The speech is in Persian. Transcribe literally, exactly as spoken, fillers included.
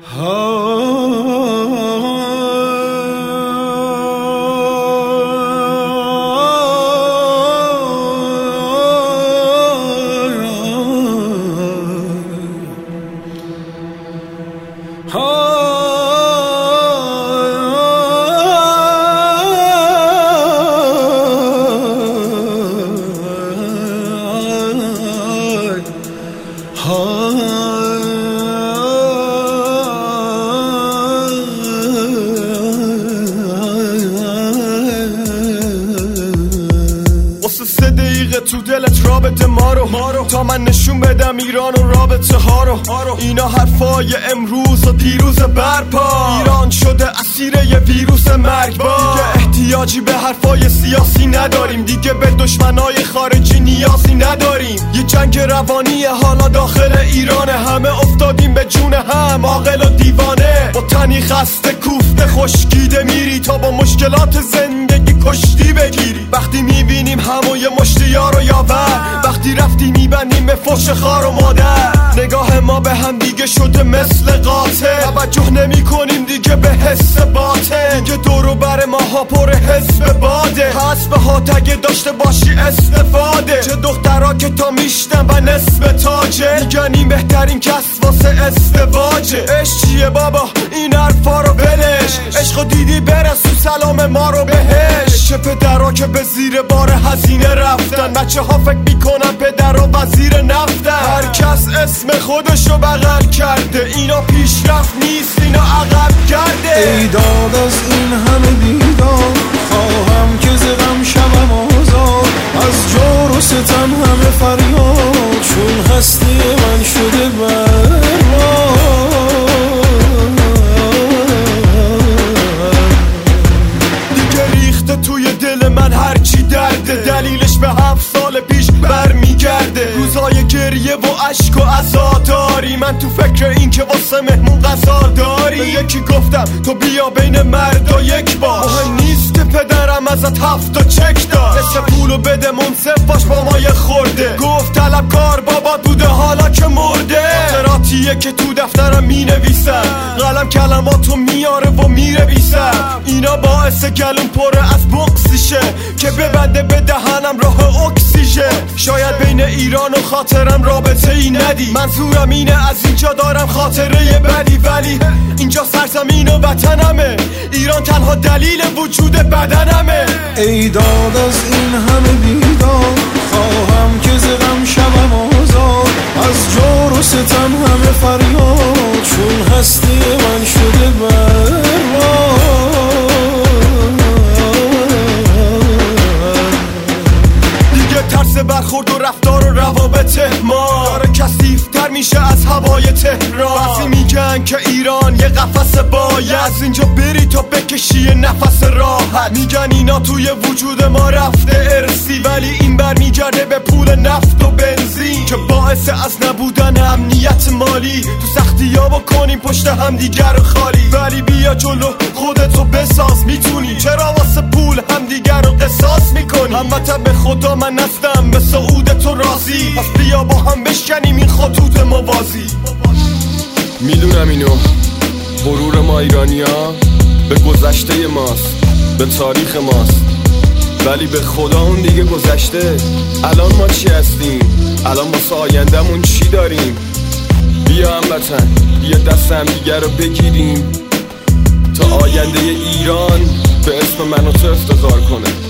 سه دقیقه تو دلت رابطه ما رو تا من نشون بدم ایران و رابطه ها رو. اینا حرفای امروز و دیروز برپا. ایران شده اسیر یه ویروس مرگبار. دیگه احتیاجی به حرفای سیاسی نداریم، دیگه به دشمنای خارجی نیازی نداریم. یه جنگ روانی حالا داخل ایرانه، همه افتادیم به جون هم، عاقل و دیوانه. با تنی خسته کوفته خشکیده میری تا با مشکلات زندگی کشتی بگیری. وقتی میبینیم همو یه مشت یار و یاور، وقتی رفتی میبندیم به فحش خار و مادر. نگاه ما به هم دیگه شده مثل قاتل، توجه نمی کنیم دیگه به حس باطن. دیگه دورو بر ماها پر حزب باده، حسب ها تگه داشته باشی استفاده. چه دخترها که تا میشتن و نصف تاجه، میگن این بهترین کس واسه ازدواجه. عشق چیه بابا این حرفا رو ولش، عشقو دیدی برسون سلام ما رو بهش. چه پدرها که به زیر بار هزینه رفتن، بچه ها فکر میکنن پدر و وزیر نفتن. هر کس اسم خودشو بغل کرده، اینا پیشرفت نیست اینا عقب کرده. ای داد از این همه بیدار، خواهم که ز غم شوم آزاد. از جور و ستم همه فریاد، چون هستی من شده برباد. دیگه ریخته توی دل من هرچی درده، دلیلش به هفت سال پیش برمیگرده. روزای گریه و عشق و عزاداری، من تو فکر این که واسه مهمون غذا داری. به یکی گفتم تو بیا بین مردا یک باش، مهم نیست که پدرم ازت هفت تا چک داشت. اسم پولو بده منصف باش با ما یه خورده، گفت طلبکار بابات بوده حالا که مرده. خاطراتیه که تو دفترم می نویسم، قلم کلماتو میاره و میره بیسم. اینا باعث گلوم پره از بغضشه که ببنده به دهنم راه اکسیژن. شاید بین ایران و خاطرم رابطه ای ندی، منظورم اینه از اینجا دارم خاطره بدی. ولی اینجا سرزمین و وطنمه، ایران تنها دلیل وجود بدنمه. ای داد از این همه بیدار، خواهم که ز غم شوم آزاد. از جور و ستم همه فریاد، چون هستی من شده برباد. ترس برخورد و رفتار و روابط ما داره کثیف‌تر میشه از هوای تهران. بعضی میگن که ایران یه قفس باید، از اینجا بری تا بکشی نفس راحت. میگن اینا توی وجود ما رفته ارسی، ولی این برمیگرده به پول نفت و بنزین که باعث از نبودن امنیت مالی. تو سختی‌ها بکنیم پشت هم دیگر رو خالی، ولی بیا جلو خودتو بساز. میتونی چرا واسه پول هم دیگر رو قصاص میکنی؟ هموطن به خدا من نستم به سعود تو راضی، پس بیا با هم بشکنیم این خطوط موازی. میدونم اینو غرور ما ایرانی‌ها به گذشته ماست، به تاریخ ماست، ولی به خدا اون دیگه گذشته. الان ما چی هستیم؟ الان واسه آینده‌مون چی داریم؟ بیا هموطن بیا دست هم دیگه رو بگیریم تا آینده ایران به اسم من و تو افتخار کنه.